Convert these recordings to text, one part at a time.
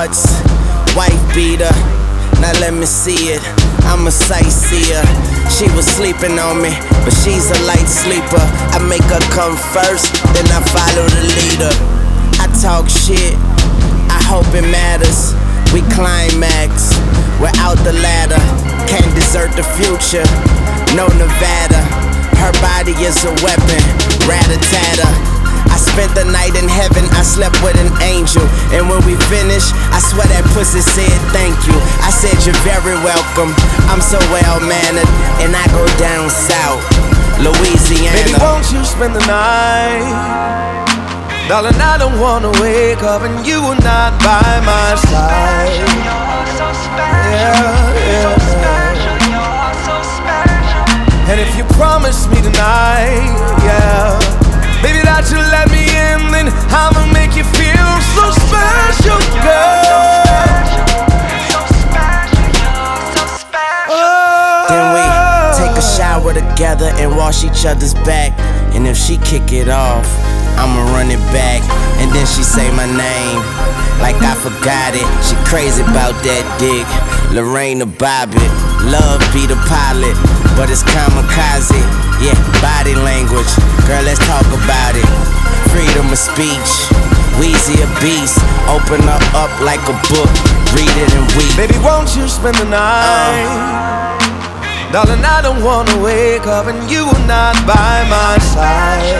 hearts, wife beater. Now let me see it, I'm a sightseer. She was sleeping on me, but she's a light sleeper. I make her come first, then I follow the leader. I talk shit, I hope it matters. We climax, we're out the ladder. Can't desert the future, no Nevada. Her body is a weapon, rat-a-tat-a. I spent the night in heaven, I slept with an angel. And when we finished, I swear that pussy said thank you. I said you're very welcome, I'm so well-mannered. And I go down south, Louisiana. Baby, won't you spend the night? Darling, I don't wanna wake up and you are not by my side. And if you promise me tonight, yeah, baby, that you'll let me in, then I'ma make you feel so special, girl. Then we take a shower together and wash each other's back. And if she kick it off, I'ma run it back. And then she say my name like I forgot it. She crazy about that dick, Lorraine the Bobbitt. Love be the pilot, but it's kamikaze. Yeah, body language, girl, let's talk about it. Freedom of speech, Weezy a beast. Open her up like a book, read it and weep. Baby, won't you spend the night? Darling, I don't wanna wake up and you are not by my side.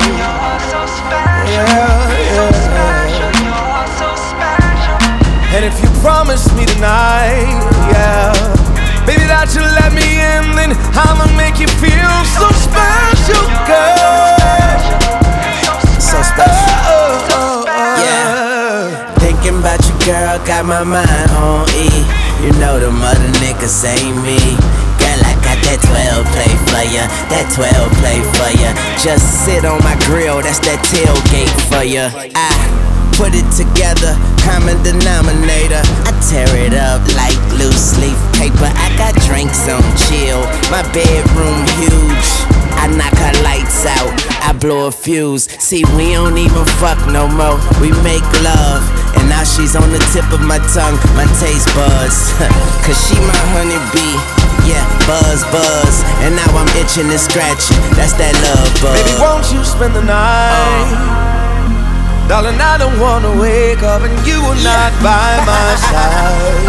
And if you promise me tonight, yeah, baby, that you'll let me in, then I'ma make you feel so special, girl. So special, yeah. Thinking about you, girl, got my mind on E. You know them other niggas ain't me. Girl, I got that 12 play for ya, that 12 play for ya. Just sit on my grill, that's that tailgate for ya. I put it together, common denominator. I tear it up like loose leaf paper. I got drinks on chill, my bedroom huge. I knock her lights out, I blow a fuse. See, we don't even fuck no more, we make love. And now she's on the tip of my tongue, my taste buds. Cause she my honeybee, yeah, buzz, buzz. And now I'm itching and scratching, that's that love buzz. Baby, won't you spend the night? Darling, I don't wanna wake up and you are not by my side.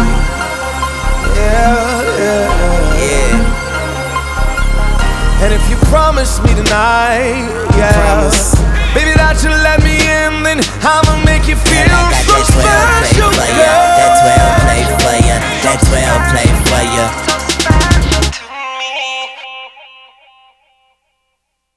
Yeah. And if you promise me tonight, yeah,